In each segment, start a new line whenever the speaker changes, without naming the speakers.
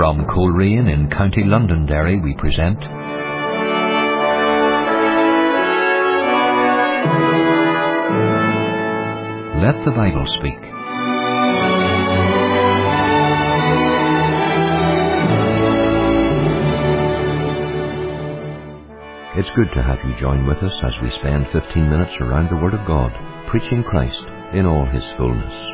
From Coleraine in County Londonderry we present Let the Bible Speak. It's good to have you join with us as we spend 15 minutes around the Word of God, preaching Christ in all His fullness.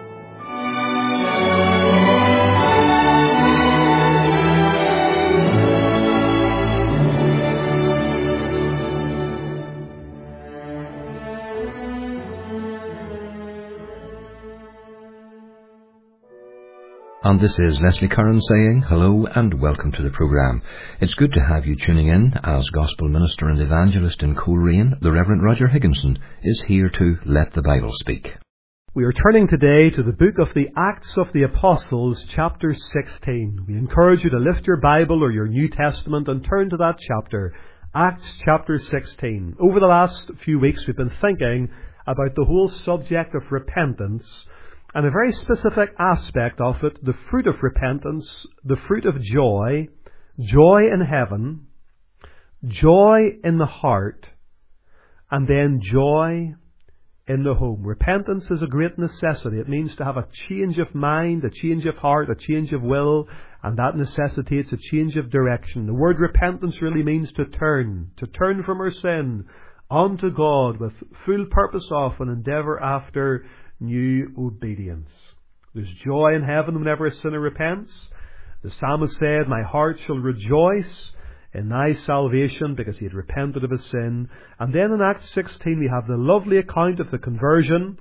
And this is Leslie Curran saying hello and welcome to the programme. It's good to have you tuning in as Gospel Minister and Evangelist in Coleraine, the Reverend Roger Higginson, is here to let the Bible speak.
We are turning today to the book of the Acts of the Apostles, chapter 16. We encourage you to lift your Bible or your New Testament and turn to that chapter, Acts chapter 16. Over the last few weeks we've been thinking about the whole subject of repentance, and a very specific aspect of it, the fruit of repentance, the fruit of joy, joy in heaven, joy in the heart, and then joy in the home. Repentance is a great necessity. It means to have a change of mind, a change of heart, a change of will, and that necessitates a change of direction. The word repentance really means to turn from our sin unto God with full purpose of and endeavour after new obedience. There's joy in heaven whenever a sinner repents. The psalmist said, "My heart shall rejoice in thy salvation," because he had repented of his sin. And then in Acts 16 we have the lovely account of the conversion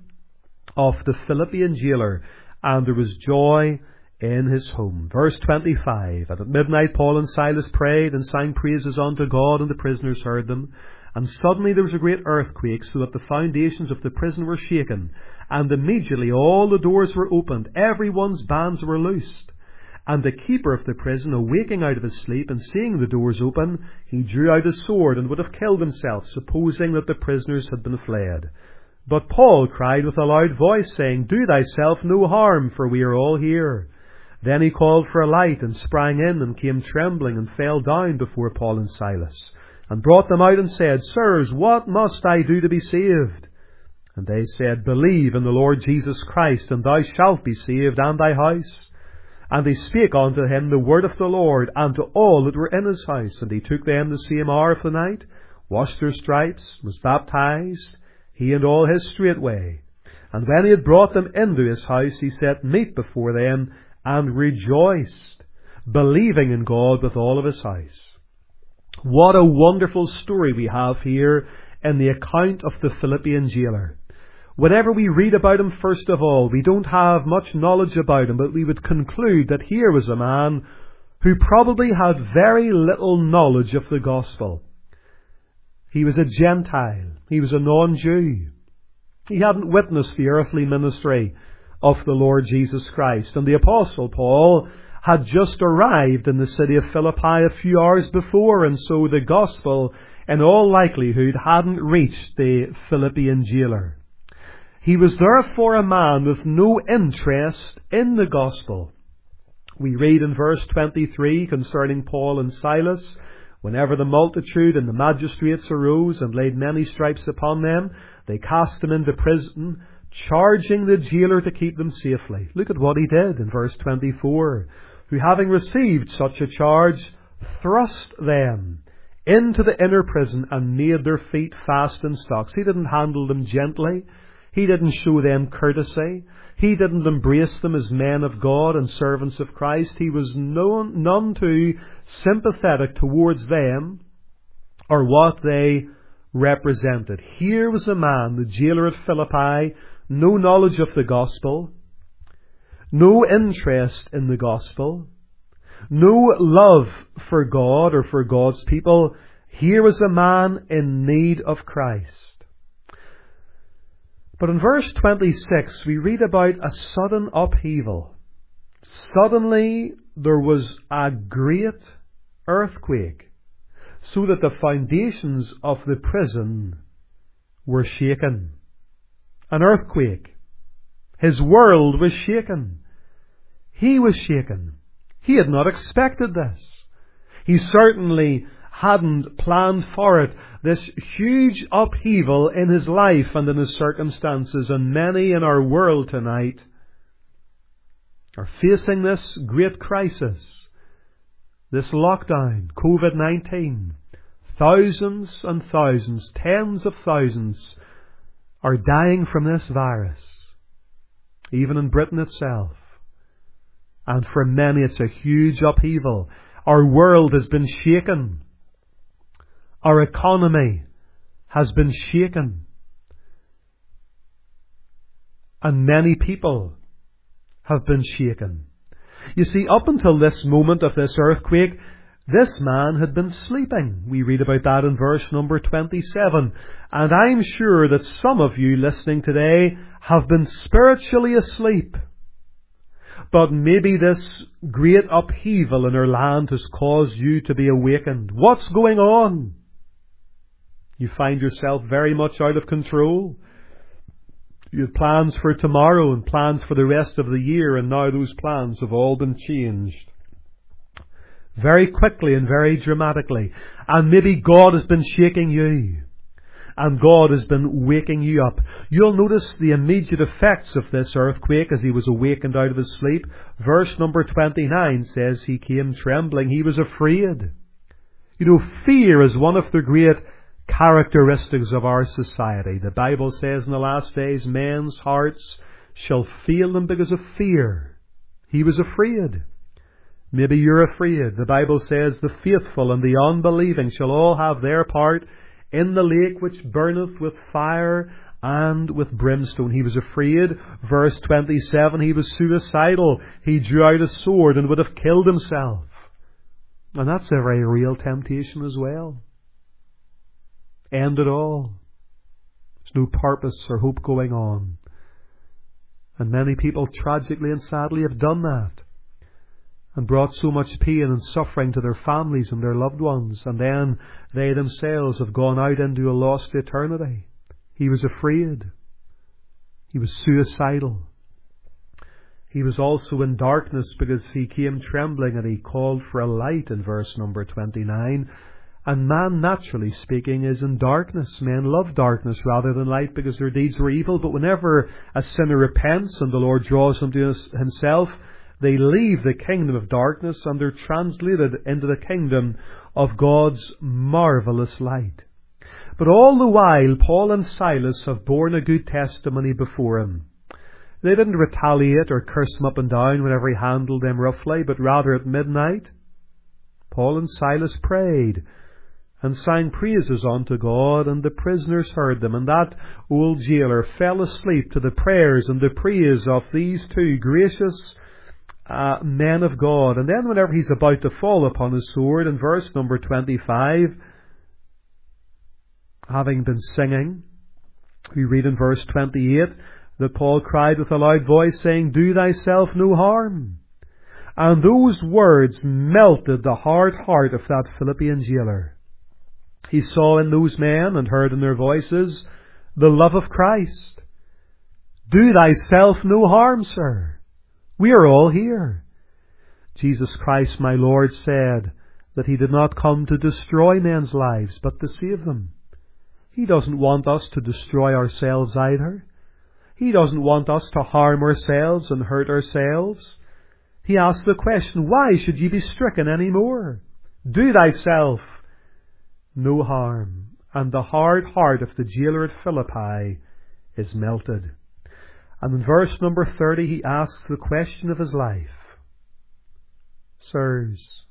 of the Philippian jailer, and there was joy in his home. Verse 25, "And at midnight Paul and Silas prayed and sang praises unto God, and the prisoners heard them. And suddenly there was a great earthquake, so that the foundations of the prison were shaken. And immediately all the doors were opened, everyone's bands were loosed. And the keeper of the prison, awaking out of his sleep and seeing the doors open, he drew out his sword and would have killed himself, supposing that the prisoners had been fled. But Paul cried with a loud voice, saying, Do thyself no harm, for we are all here. Then he called for a light and sprang in and came trembling and fell down before Paul and Silas, and brought them out and said, Sirs, what must I do to be saved? And they said, Believe in the Lord Jesus Christ, and thou shalt be saved, and thy house. And they spake unto him the word of the Lord, and to all that were in his house. And he took them the same hour of the night, washed their stripes, was baptized, he and all his straightway. And when he had brought them into his house, he set meat before them, and rejoiced, believing in God with all of his house." What a wonderful story we have here in the account of the Philippian jailer. Whenever we read about him, first of all, we don't have much knowledge about him, but we would conclude that here was a man who probably had very little knowledge of the gospel. He was a Gentile. He was a non-Jew. He hadn't witnessed the earthly ministry of the Lord Jesus Christ. And the Apostle Paul had just arrived in the city of Philippi a few hours before, and so the gospel, in all likelihood, hadn't reached the Philippian jailer. He was therefore a man with no interest in the gospel. We read in verse 23 concerning Paul and Silas, "Whenever the multitude and the magistrates arose and laid many stripes upon them, they cast them into prison, charging the jailer to keep them safely." Look at what he did in verse 24. "Who having received such a charge, thrust them into the inner prison and made their feet fast in stocks." He didn't handle them gently. He didn't show them courtesy. He didn't embrace them as men of God and servants of Christ. He was none too sympathetic towards them or what they represented. Here was a man, the jailer at Philippi, no knowledge of the gospel, no interest in the gospel, no love for God or for God's people. Here was a man in need of Christ. But in verse 26 we read about a sudden upheaval. Suddenly there was a great earthquake, so that the foundations of the prison were shaken. An earthquake. His world was shaken. He was shaken. He had not expected this. He certainly hadn't planned for it. This huge upheaval in his life and in his circumstances, and many in our world tonight are facing this great crisis, this lockdown, COVID-19. Thousands and thousands, tens of thousands are dying from this virus, even in Britain itself. And for many it's a huge upheaval. Our world has been shaken. Our economy has been shaken. And many people have been shaken. You see, up until this moment of this earthquake, this man had been sleeping. We read about that in verse number 27. And I'm sure that some of you listening today have been spiritually asleep. But maybe this great upheaval in our land has caused you to be awakened. What's going on? You find yourself very much out of control. You had plans for tomorrow and plans for the rest of the year, and now those plans have all been changed very quickly and very dramatically. And maybe God has been shaking you, and God has been waking you up. You'll notice the immediate effects of this earthquake as he was awakened out of his sleep. Verse number 29 says he came trembling. He was afraid. You know, fear is one of the great characteristics of our society. The Bible says in the last days, men's hearts shall fail them because of fear. He was afraid. Maybe you're afraid. The Bible says the faithful and the unbelieving shall all have their part in the lake which burneth with fire and with brimstone. He was afraid. Verse 27, he was suicidal. He drew out a sword and would have killed himself. And that's a very real temptation as well. End it all. There's no purpose or hope going on. And many people tragically and sadly have done that, and brought so much pain and suffering to their families and their loved ones, and then they themselves have gone out into a lost eternity. He was afraid. He was suicidal. He was also in darkness because he came trembling and he called for a light in verse number 29. And man, naturally speaking, is in darkness. Men love darkness rather than light because their deeds were evil. But whenever a sinner repents and the Lord draws them to himself, they leave the kingdom of darkness and they're translated into the kingdom of God's marvellous light. But all the while, Paul and Silas have borne a good testimony before him. They didn't retaliate or curse him up and down whenever he handled them roughly, but rather at midnight, Paul and Silas prayed and sang praises unto God, and the prisoners heard them. And that old jailer fell asleep to the prayers and the praise of these two gracious men of God. And then whenever he's about to fall upon his sword, in verse number 25, having been singing, we read in verse 28 that Paul cried with a loud voice, saying, "Do thyself no harm." And those words melted the hard heart of that Philippian jailer. He saw in those men and heard in their voices the love of Christ. Do thyself no harm, sir. We are all here. Jesus Christ, my Lord, said that he did not come to destroy men's lives, but to save them. He doesn't want us to destroy ourselves either. He doesn't want us to harm ourselves and hurt ourselves. He asked the question, why should ye be stricken any more? Do thyself no harm. And the hard heart of the jailer at Philippi is melted. And in verse number 30, he asks the question of his life. Sirs,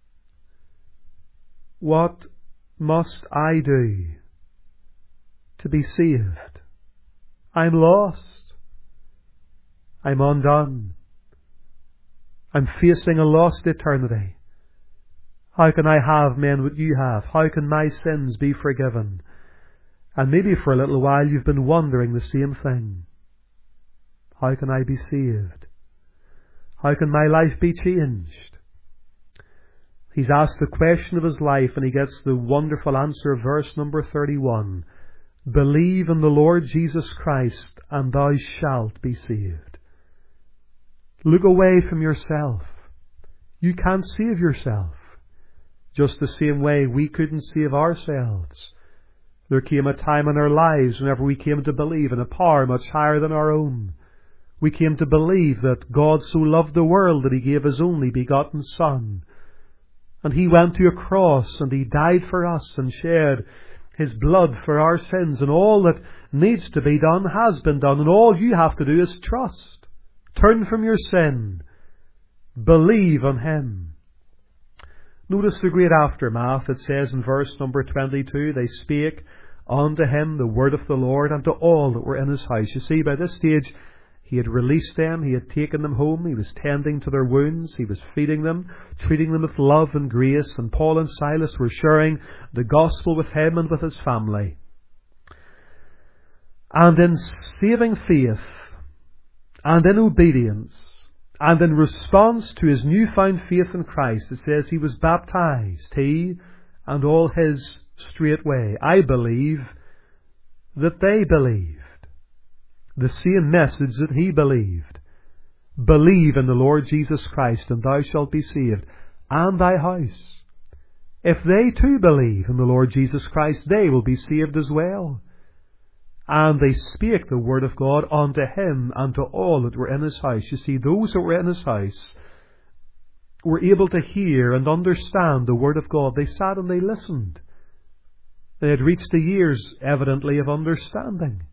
what must I do to be saved? I'm lost. I'm undone. I'm facing a lost eternity. How can I have, men, what you have? How can my sins be forgiven? And maybe for a little while you've been wondering the same thing. How can I be saved? How can my life be changed? He's asked the question of his life, and he gets the wonderful answer of verse number 31. Believe in the Lord Jesus Christ, and thou shalt be saved. Look away from yourself. You can't save yourself. Just the same way we couldn't save ourselves. There came a time in our lives whenever we came to believe in a power much higher than our own. We came to believe that God so loved the world that He gave His only begotten Son. And He went to a cross and He died for us and shed His blood for our sins. And all that needs to be done has been done. And all you have to do is trust. Turn from your sin. Believe on Him. Notice the great aftermath. It says in verse number 22, they spake unto him the word of the Lord and to all that were in his house. You see, by this stage, He had released them. He had taken them home. He was tending to their wounds. He was feeding them, treating them with love and grace. And Paul and Silas were sharing the gospel with him and with his family. And in saving faith and in obedience and in response to his newfound faith in Christ, it says he was baptized, he and all his straightway. I believe that they believed the same message that he believed. Believe in the Lord Jesus Christ and thou shalt be saved, and thy house. If they too believe in the Lord Jesus Christ, they will be saved as well. And they spake the word of God unto him and to all that were in his house. You see, those that were in his house were able to hear and understand the word of God. They sat and they listened. They had reached the years, evidently, of understanding.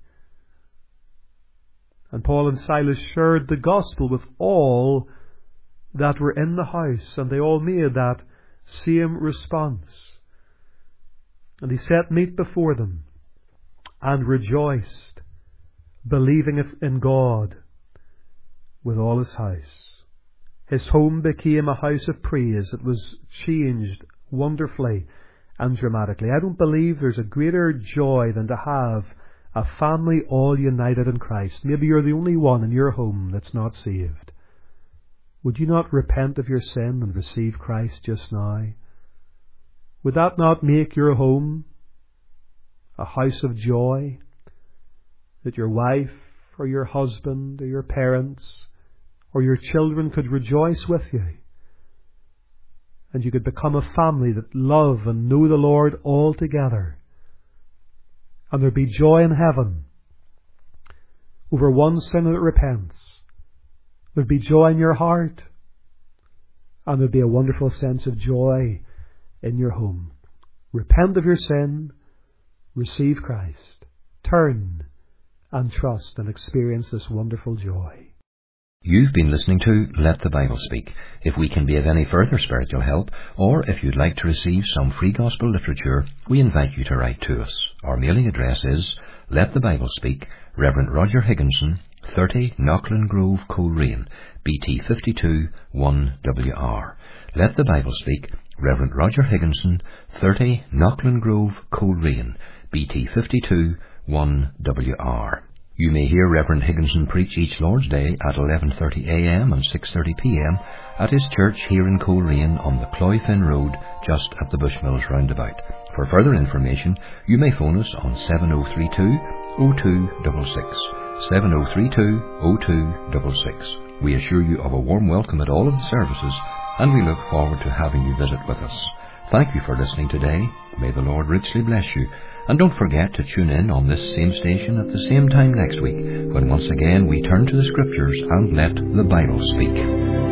And Paul and Silas shared the gospel with all that were in the house, and they all made that same response. And he set meat before them, and rejoiced, believing in God with all his house. His home became a house of praise. It was changed wonderfully and dramatically. I don't believe there's a greater joy than to have a family all united in Christ. Maybe you're the only one in your home that's not saved. Would you not repent of your sin and receive Christ just now? Would that not make your home a house of joy? That your wife or your husband or your parents or your children could rejoice with you. And you could become a family that love and know the Lord all together. And there'd be joy in heaven over one sinner that repents. There'd be joy in your heart. And there'd be a wonderful sense of joy in your home. Repent of your sin. Receive Christ. Turn and trust and experience this wonderful joy.
You've been listening to Let the Bible Speak. If we can be of any further spiritual help, or if you'd like to receive some free gospel literature, we invite you to write to us. Our mailing address is Let the Bible Speak, Reverend Roger Higginson, 30 Knockland Grove, Coleraine, BT 52 1WR. Let the Bible Speak, Reverend Roger Higginson, 30 Knockland Grove, Coleraine, BT 52 1WR. You may hear Reverend Higginson preach each Lord's Day at 11:30 a.m. and 6:30 p.m. at his church here in Coleraine on the Cloyfin Road, just at the Bushmills roundabout. For further information, you may phone us on 7032-0266, 7032-0266. We assure you of a warm welcome at all of the services, and we look forward to having you visit with us. Thank you for listening today. May the Lord richly bless you. And don't forget to tune in on this same station at the same time next week, when once again we turn to the Scriptures and let the Bible speak.